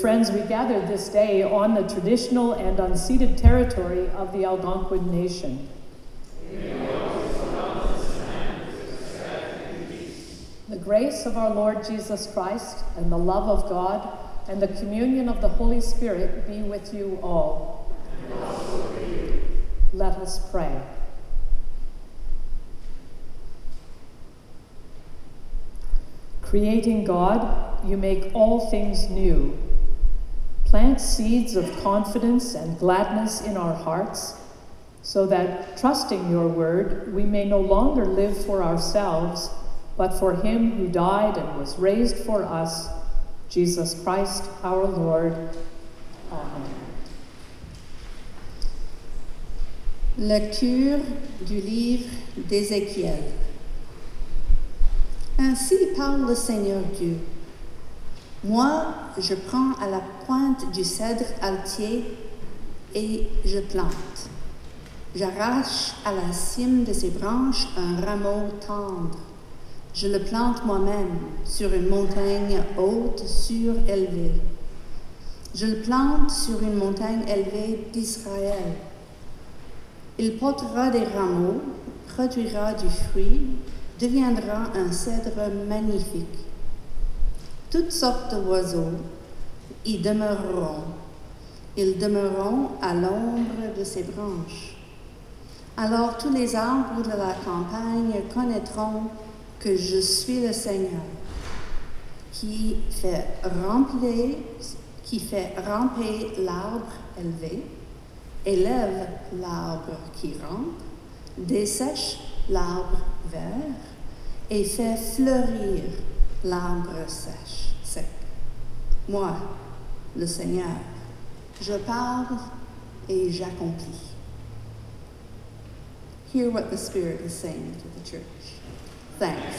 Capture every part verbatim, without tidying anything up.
friends, we gathered this day on the traditional and unceded territory of the Algonquin Nation. The grace of our Lord Jesus Christ and the love of God and the communion of the Holy Spirit be with you all. And also with you. Let us pray. Creating God, you make all things new. Plant seeds of confidence and gladness in our hearts, so that, trusting your word, we may no longer live for ourselves, but for him who died and was raised for us, Jesus Christ our Lord. Amen. Lecture du livre d'Ézéchiel. Ainsi parle le Seigneur Dieu. Moi, je prends à la pointe du cèdre altier et je plante. J'arrache à la cime de ses branches un rameau tendre. Je le plante moi-même sur une montagne haute, surélevée. Je le plante sur une montagne élevée d'Israël. Il portera des rameaux, produira du fruit, deviendra un cèdre magnifique. Toutes sortes d'oiseaux y demeureront. Ils demeureront à l'ombre de ses branches. Alors tous les arbres de la campagne connaîtront que je suis le Seigneur, qui fait remplir, qui fait ramper l'arbre élevé, élève l'arbre qui rampe, dessèche l'arbre vert et fait fleurir l'arbre sèche, sec. Moi, le Seigneur, je parle et j'accomplis. Hear what the Spirit is saying to the church. Thanks.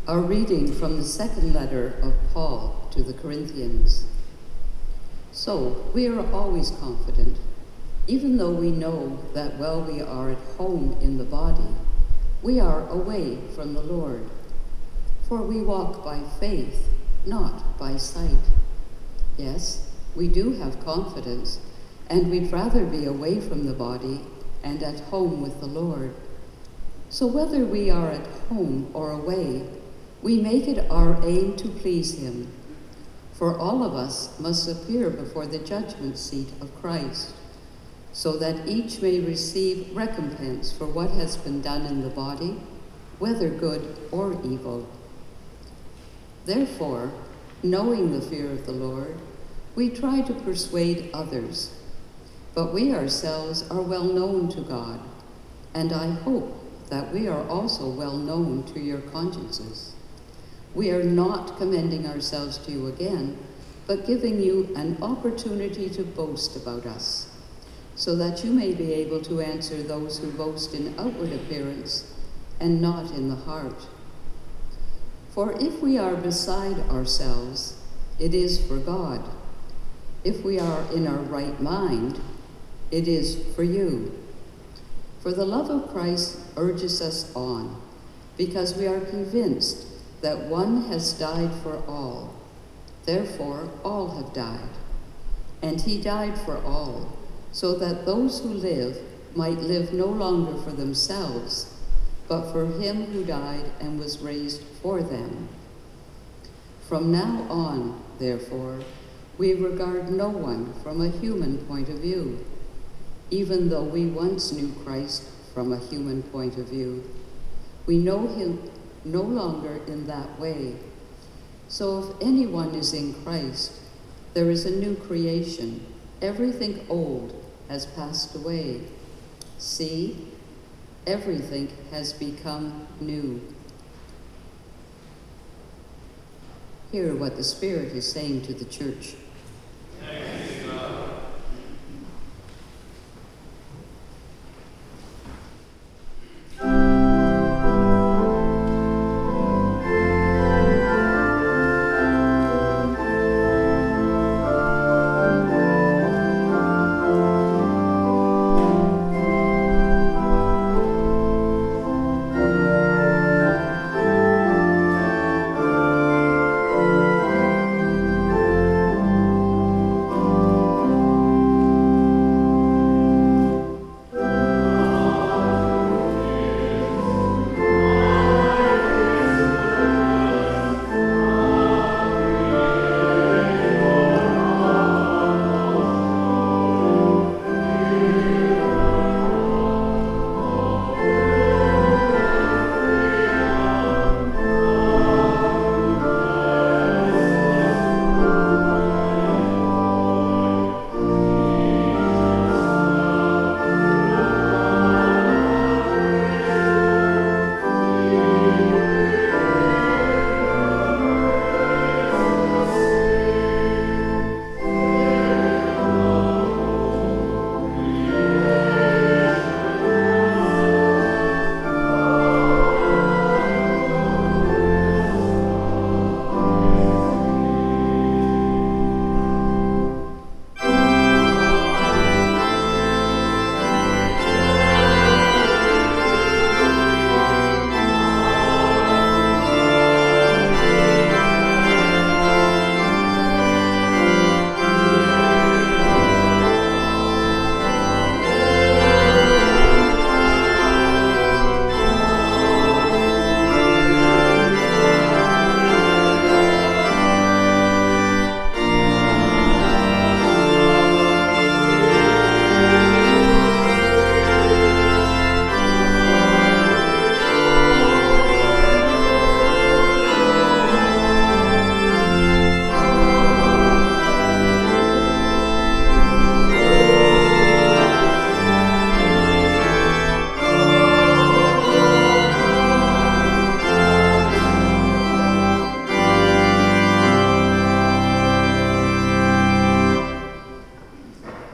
A reading from the second letter of Paul to the Corinthians. So, we are always confident, even though we know that while we are at home in the body, we are away from the Lord. For we walk by faith, not by sight. Yes, we do have confidence, and we'd rather be away from the body and at home with the Lord. So whether we are at home or away, we make it our aim to please him. For all of us must appear before the judgment seat of Christ, so that each may receive recompense for what has been done in the body, whether good or evil. Therefore, knowing the fear of the Lord, we try to persuade others, but we ourselves are well known to God, and I hope that we are also well known to your consciences. We are not commending ourselves to you again, but giving you an opportunity to boast about us, so that you may be able to answer those who boast in outward appearance and not in the heart. For if we are beside ourselves, it is for God. If we are in our right mind, it is for you. For the love of Christ urges us on, because we are convinced that one has died for all. Therefore, all have died. And he died for all, so that those who live might live no longer for themselves, but for him who died and was raised for them. From now on, therefore, we regard no one from a human point of view, even though we once knew Christ from a human point of view. We know him no longer in that way. So if anyone is in Christ, there is a new creation. Everything old has passed away. See, everything has become new. Hear what the Spirit is saying to the church. Thanks be to God.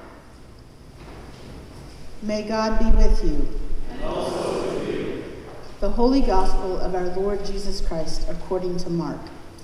May God be with you. And also with you. The Holy Gospel of our Lord Jesus Christ according to Mark.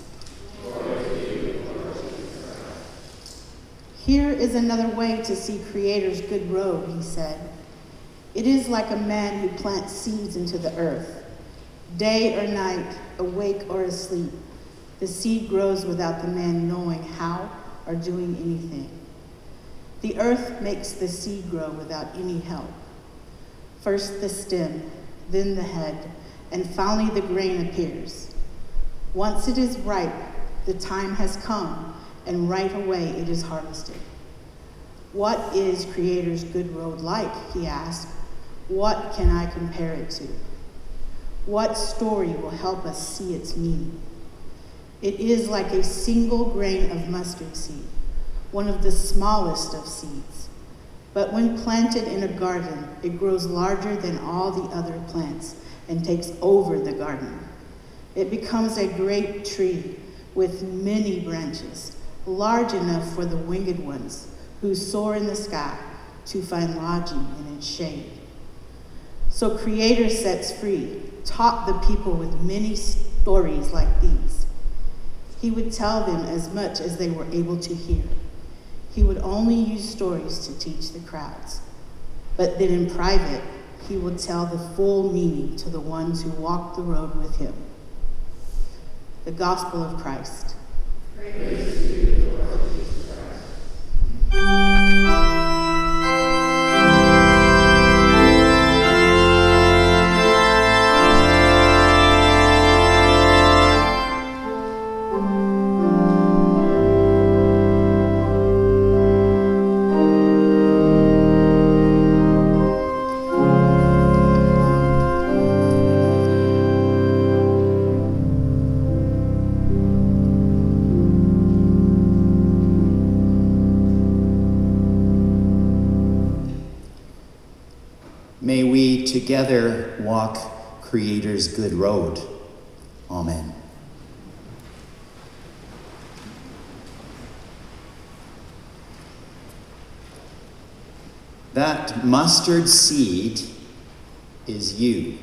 Here is another way to see Creator's good road, he said. It is like a man who plants seeds into the earth. Day or night, awake or asleep, the seed grows without the man knowing how or doing anything. The earth makes the seed grow without any help. First the stem, then the head, and finally the grain appears. Once it is ripe, the time has come, and right away it is harvested. What is Creator's good road like, he asked. What can I compare it to? What story will help us see its meaning? It is like a single grain of mustard seed, one of the smallest of seeds. But when planted in a garden, it grows larger than all the other plants and takes over the garden. It becomes a great tree with many branches, large enough for the winged ones who soar in the sky to find lodging in its shade. So Creator sets free, taught the people with many stories like these. He would tell them as much as they were able to hear. He would only use stories to teach the crowds. But then in private, he would tell the full meaning to the ones who walked the road with him. The Gospel of Christ. Praise to you, Lord Jesus Christ. May we together walk Creator's good road. Amen. That mustard seed is you.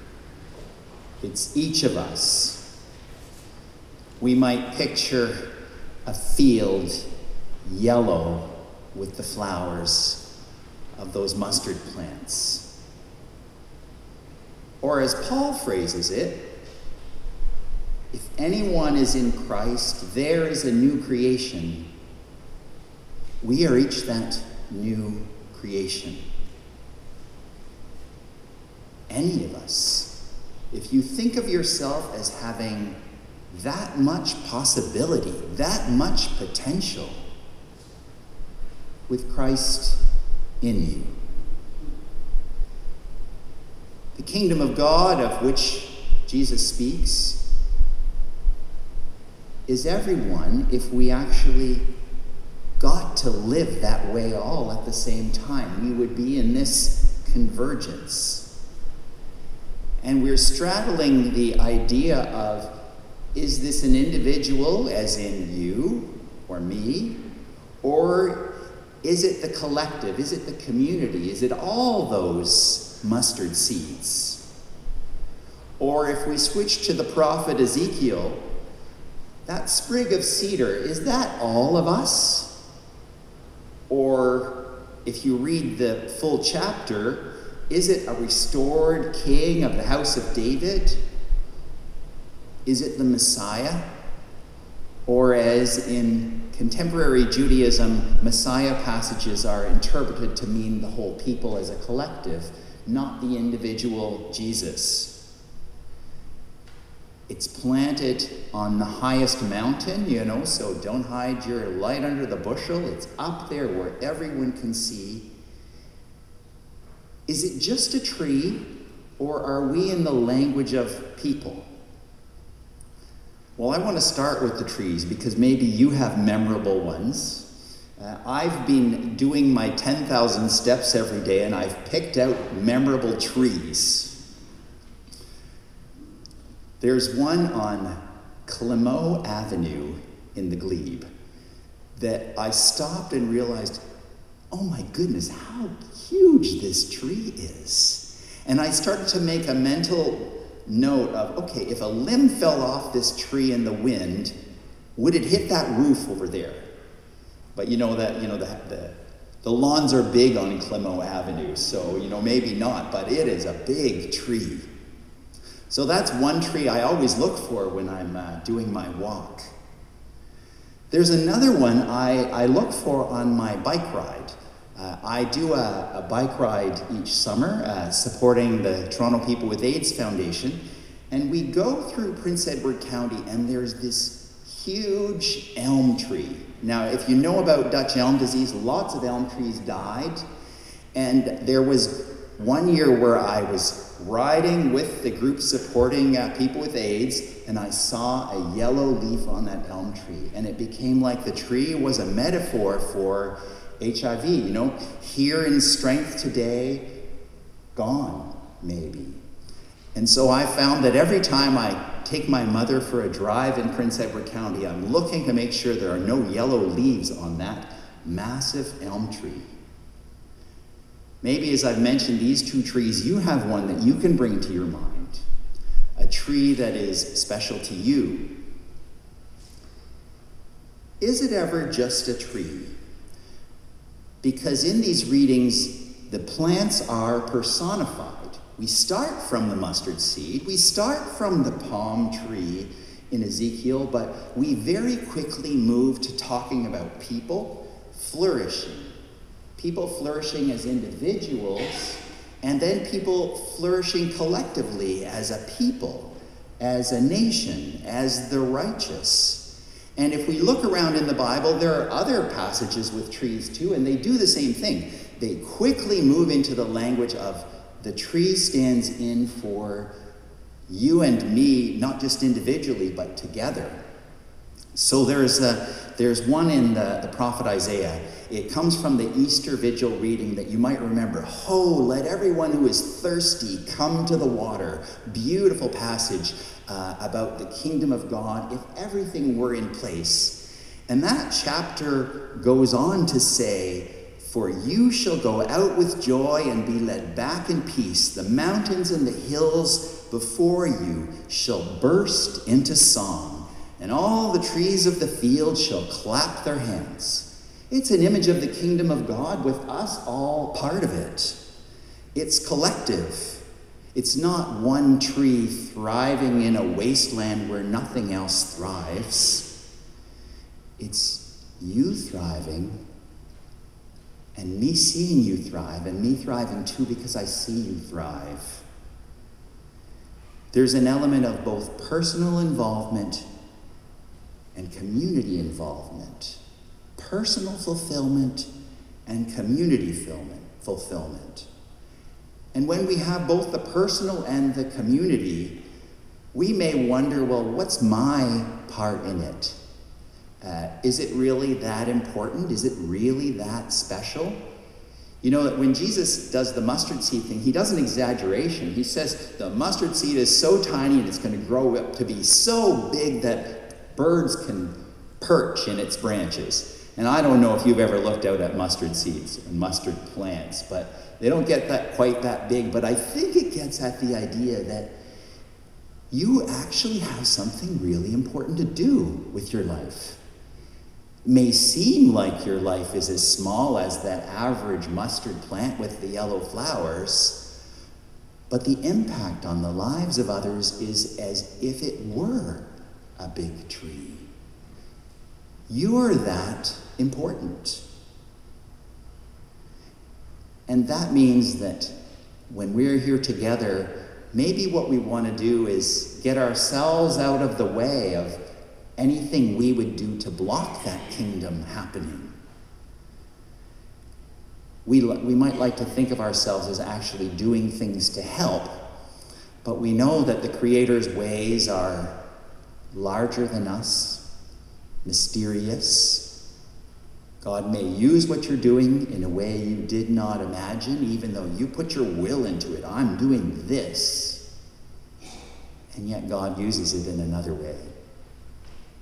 It's each of us. We might picture a field yellow with the flowers of those mustard plants. Or as Paul phrases it, if anyone is in Christ, there is a new creation. We are each that new creation. Any of us, if you think of yourself as having that much possibility, that much potential, with Christ in you. The kingdom of God of which Jesus speaks is everyone if we actually got to live that way all at the same time. We would be in this convergence. And we're straddling the idea of, is this an individual, as in you or me, or is it the collective? Is it the community? Is it all those mustard seeds? Or if we switch to the prophet Ezekiel, that sprig of cedar, is that all of us? Or if you read the full chapter, is it a restored king of the house of David? Is it the Messiah? Or as in contemporary Judaism, Messiah passages are interpreted to mean the whole people as a collective, not the individual Jesus. It's planted on the highest mountain, you know, so don't hide your light under the bushel. It's up there where everyone can see. Is it just a tree, or are we in the language of people? Well, I want to start with the trees because maybe you have memorable ones. Uh, I've been doing my ten thousand steps every day, and I've picked out memorable trees. There's one on Clemo Avenue in the Glebe that I stopped and realized, oh my goodness, how huge this tree is. And I started to make a mental note of, okay, if a limb fell off this tree in the wind, would it hit that roof over there? But you know that, you know, the, the, the lawns are big on Clemo Avenue, so, you know, maybe not, but it is a big tree. So that's one tree I always look for when I'm uh, doing my walk. There's another one I, I look for on my bike ride. Uh, I do a, a bike ride each summer, uh, supporting the Toronto People with AIDS Foundation, and we go through Prince Edward County, and there's this huge elm tree. Now, if you know about Dutch elm disease, lots of elm trees died, and there was one year where I was riding with the group supporting uh, people with AIDS, and I saw a yellow leaf on that elm tree, and it became like the tree was a metaphor for H I V, you know, here in strength today, gone maybe. And so I found that every time I take my mother for a drive in Prince Edward County, I'm looking to make sure there are no yellow leaves on that massive elm tree. Maybe as I've mentioned these two trees, you have one that you can bring to your mind, a tree that is special to you. Is it ever just a tree? Because in these readings, the plants are personified. We start from the mustard seed, we start from the palm tree in Ezekiel, but we very quickly move to talking about people flourishing. People flourishing as individuals, and then people flourishing collectively as a people, as a nation, as the righteous. And if we look around in the Bible, there are other passages with trees too, and they do the same thing. They quickly move into the language of the tree stands in for you and me, not just individually, but together. So there's a, there's one in the, the prophet Isaiah. It comes from the Easter Vigil reading that you might remember. Ho, let everyone who is thirsty come to the water. Beautiful passage uh, about the kingdom of God if everything were in place. And that chapter goes on to say, for you shall go out with joy and be led back in peace. The mountains and the hills before you shall burst into song. And all the trees of the field shall clap their hands. It's an image of the kingdom of God with us all part of it. It's collective. It's not one tree thriving in a wasteland where nothing else thrives. It's you thriving and me seeing you thrive and me thriving too because I see you thrive. There's an element of both personal involvement and community involvement, personal fulfillment and community fulfillment. And when we have both the personal and the community, we may wonder, well, what's my part in it? Uh, is it really that important? Is it really that special? You know that when Jesus does the mustard seed thing, he does an exaggeration. He says the mustard seed is so tiny and it's going to grow up to be so big that birds can perch in its branches. And I don't know if you've ever looked out at mustard seeds and mustard plants, but they don't get that quite that big. But I think it gets at the idea that you actually have something really important to do with your life. It may seem like your life is as small as that average mustard plant with the yellow flowers, but the impact on the lives of others is as if it were a big tree. You're that important. And that means that when we're here together, maybe what we want to do is get ourselves out of the way of anything we would do to block that kingdom happening. We, we might like to think of ourselves as actually doing things to help, but we know that the Creator's ways are larger than us, mysterious. God may use what you're doing in a way you did not imagine, even though you put your will into it. I'm doing this. And yet God uses it in another way.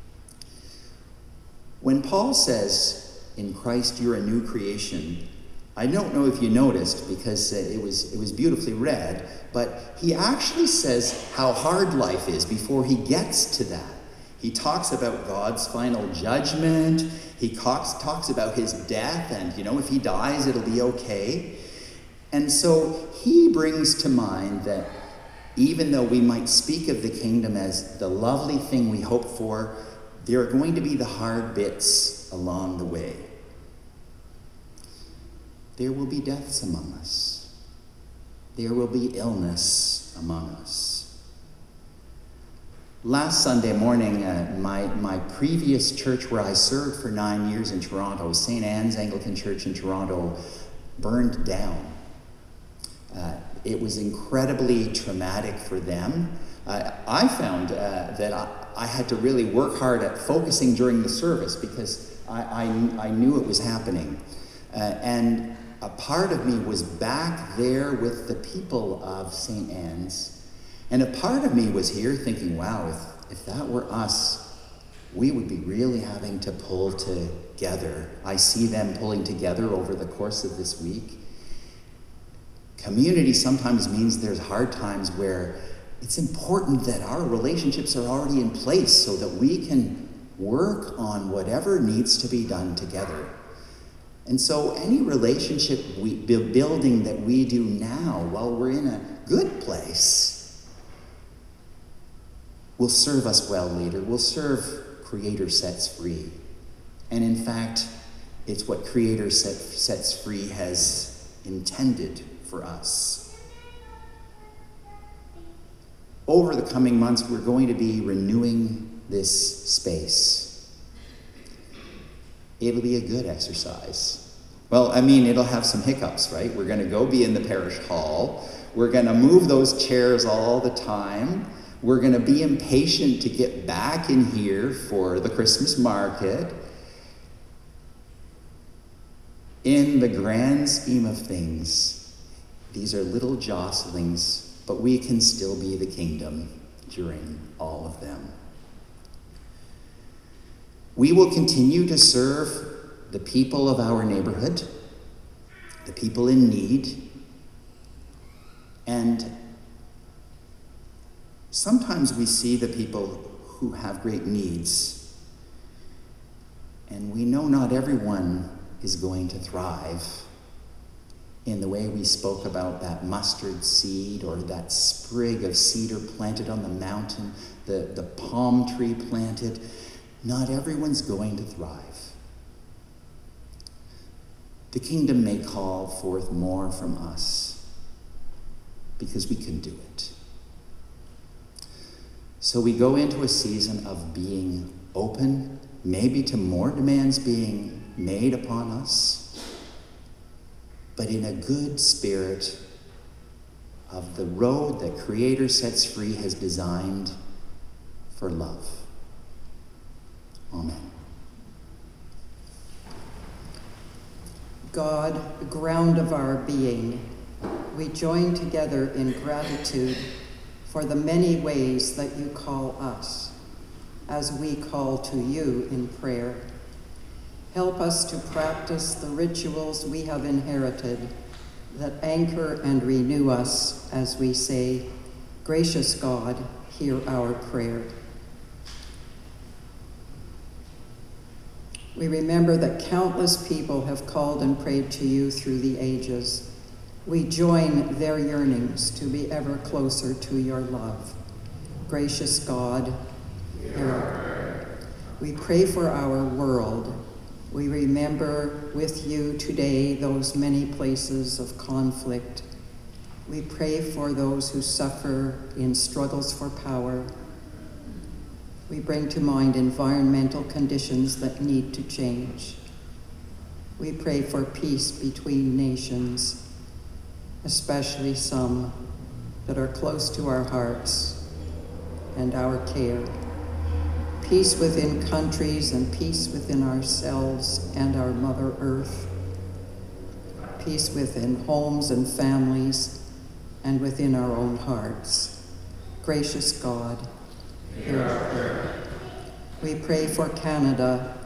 When Paul says, in Christ you're a new creation, I don't know if you noticed, because uh, it was it was beautifully read, but he actually says how hard life is before he gets to that. He talks about God's final judgment. He talks, talks about his death, and, you know, if he dies, it'll be okay. And so he brings to mind that even though we might speak of the kingdom as the lovely thing we hope for, there are going to be the hard bits along the way. There will be deaths among us. There will be illness among us. Last Sunday morning, uh, my, my previous church where I served for nine years in Toronto, Saint Anne's Anglican Church in Toronto, burned down. Uh, it was incredibly traumatic for them. Uh, I found uh, that I, I had to really work hard at focusing during the service because I, I, I knew it was happening. Uh, and a part of me was back there with the people of Saint Anne's. And a part of me was here thinking, wow, if, if that were us, we would be really having to pull together. I see them pulling together over the course of this week. Community sometimes means there's hard times where it's important that our relationships are already in place so that we can work on whatever needs to be done together. And so any relationship we, building that we do now while we're in a good place will serve us well later, will serve Creator Sets Free. And in fact, it's what Creator set, Sets Free has intended for us. Over the coming months, we're going to be renewing this space. It'll be a good exercise. Well, I mean, it'll have some hiccups, right? We're going to go be in the parish hall. We're going to move those chairs all the time. We're going to be impatient to get back in here for the Christmas market. In the grand scheme of things, these are little jostlings, but we can still be the kingdom during all of them. We will continue to serve the people of our neighborhood, the people in need, and sometimes we see the people who have great needs, and we know not everyone is going to thrive in the way we spoke about that mustard seed or that sprig of cedar planted on the mountain, the, the palm tree planted. Not everyone's going to thrive. The kingdom may call forth more from us because we can do it. So we go into a season of being open, maybe to more demands being made upon us, but in a good spirit of the road that Creator Sets Free has designed for love. Amen. God, ground of our being, we join together in gratitude for the many ways that you call us, as we call to you in prayer. Help us to practice the rituals we have inherited that anchor and renew us as we say, "Gracious God, hear our prayer." We remember that countless people have called and prayed to you through the ages. We join their yearnings to be ever closer to your love. Gracious God, hear our prayer. We pray for our world. We remember with you today those many places of conflict. We pray for those who suffer in struggles for power. We bring to mind environmental conditions that need to change. We pray for peace between nations, especially some that are close to our hearts and our care. Peace within countries and peace within ourselves and our Mother Earth. Peace within homes and families and within our own hearts. Gracious God, hear our prayer. We pray for Canada,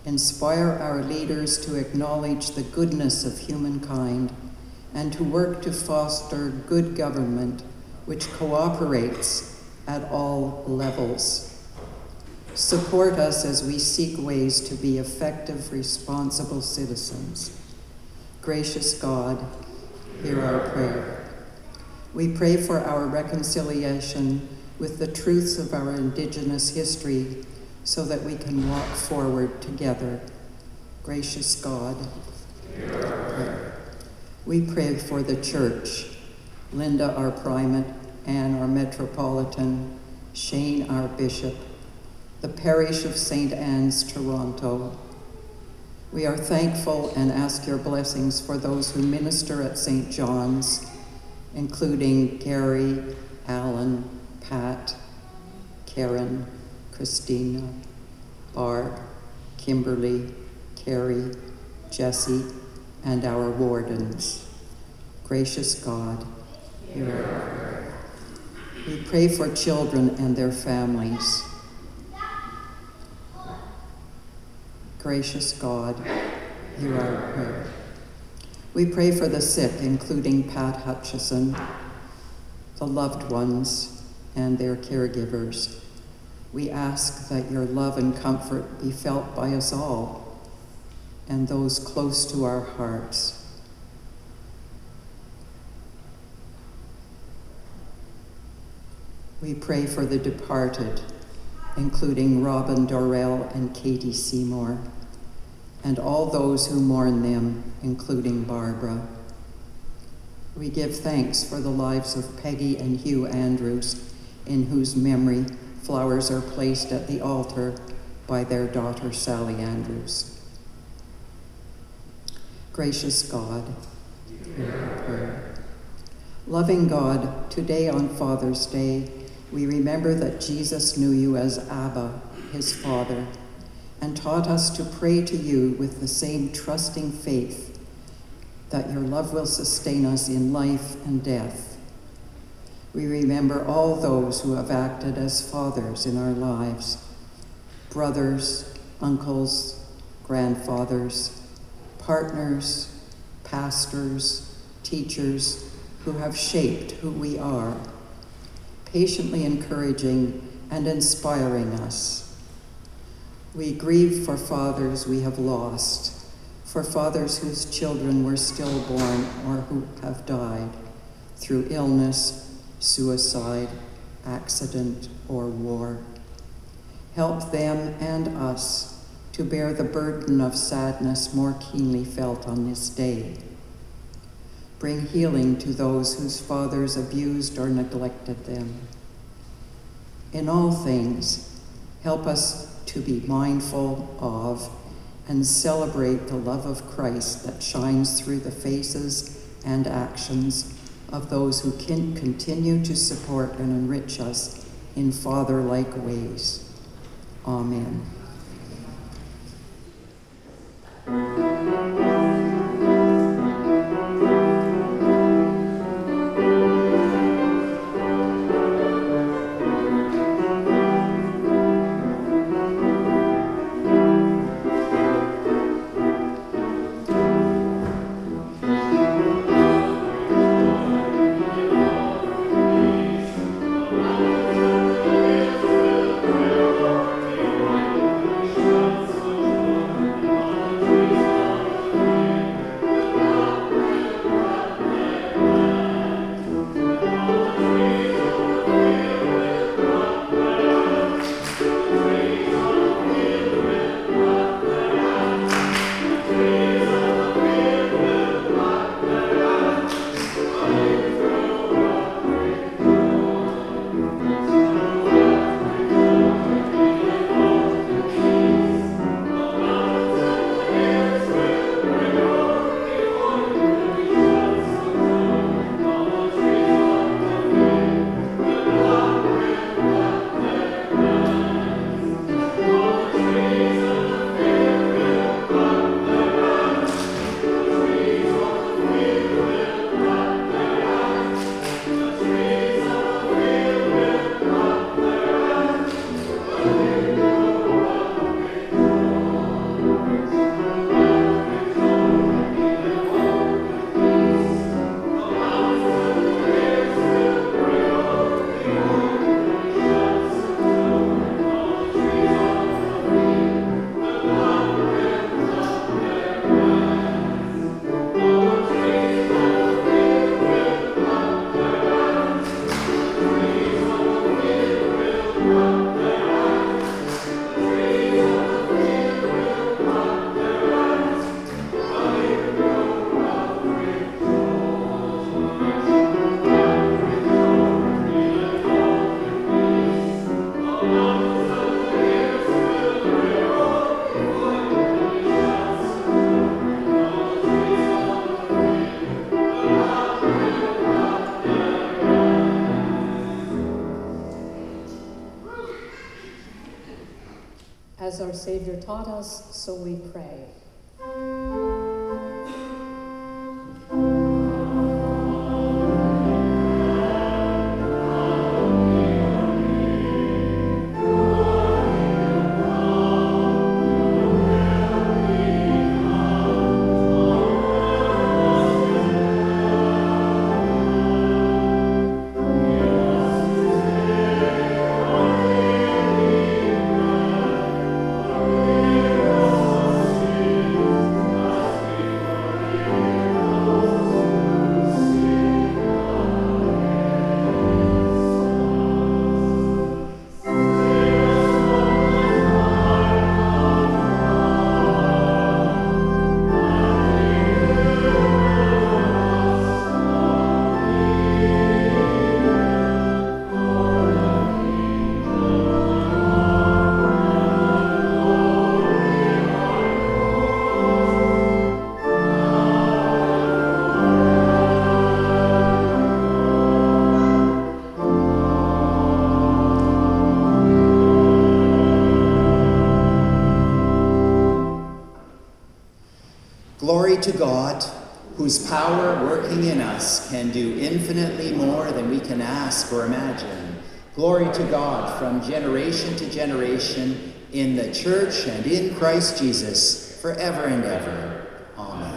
Inspire our leaders to acknowledge the goodness of humankind and to work to foster good government which cooperates at all levels. Support us as we seek ways to be effective, responsible citizens. Gracious God, hear our prayer. We pray for our reconciliation with the truths of our Indigenous history so that we can walk forward together. Gracious God, hear our prayer. We pray for the Church, Linda, our primate, Anne, our metropolitan, Shane, our bishop, the parish of Saint Anne's, Toronto. We are thankful and ask your blessings for those who minister at Saint John's, including Gary, Alan, Pat, Karen, Christina, Barb, Kimberly, Carrie, Jesse, and our wardens. Gracious God, hear our prayer. We pray for children and their families. Gracious God, hear our prayer. We pray for the sick, including Pat Hutchison, the loved ones, and their caregivers. We ask that your love and comfort be felt by us all and those close to our hearts. We pray for the departed, including Robin Dorrell and Katie Seymour, and all those who mourn them, including Barbara. We give thanks for the lives of Peggy and Hugh Andrews, in whose memory flowers are placed at the altar by their daughter, Sally Andrews. Gracious God, hear our prayer. Loving God, today on Father's Day, we remember that Jesus knew you as Abba, his Father, and taught us to pray to you with the same trusting faith that your love will sustain us in life and death. We remember all those who have acted as fathers in our lives, brothers, uncles, grandfathers, partners, pastors, teachers who have shaped who we are, patiently encouraging and inspiring us. We grieve for fathers we have lost, for fathers whose children were stillborn or who have died through illness, suicide, accident, or war. Help them and us to bear the burden of sadness more keenly felt on this day. Bring healing to those whose fathers abused or neglected them. In all things, help us to be mindful of and celebrate the love of Christ that shines through the faces and actions of those who can continue to support and enrich us in father-like ways. Amen. As our Savior taught us, so we pray. Glory to God, whose power working in us can do infinitely more than we can ask or imagine. Glory to God from generation to generation in the church and in Christ Jesus, forever and ever. Amen.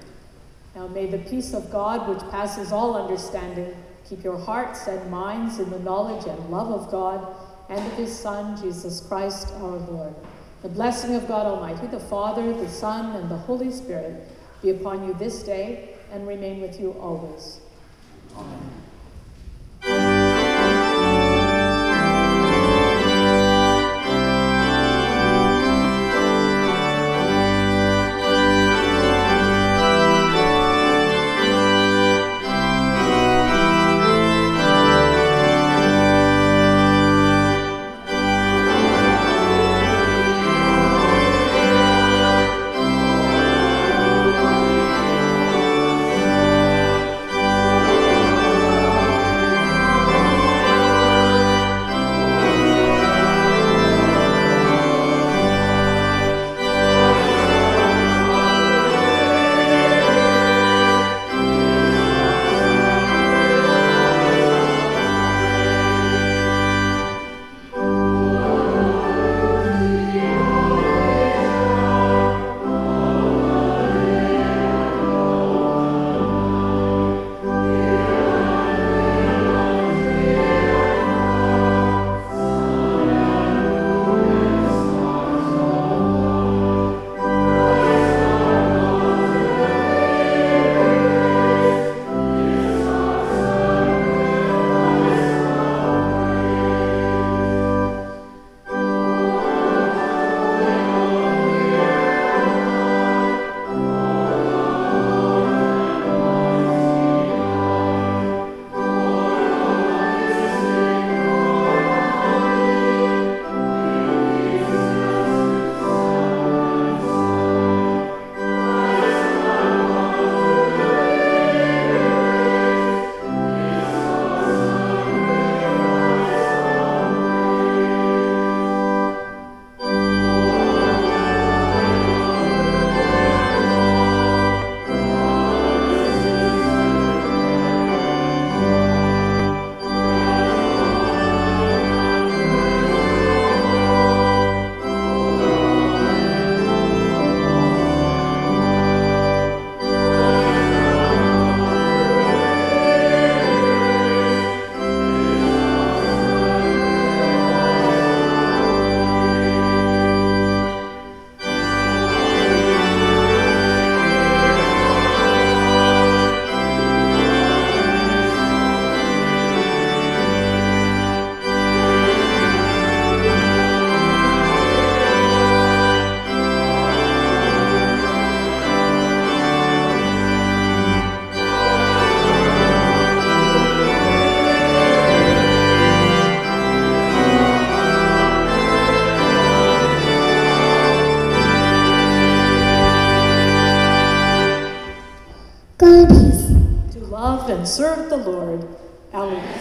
Now may the peace of God, which passes all understanding, keep your hearts and minds in the knowledge and love of God and of his Son, Jesus Christ our Lord. The blessing of God Almighty, the Father, the Son, and the Holy Spirit be upon you this day and remain with you always. Amen. To love and serve the Lord. Alleluia.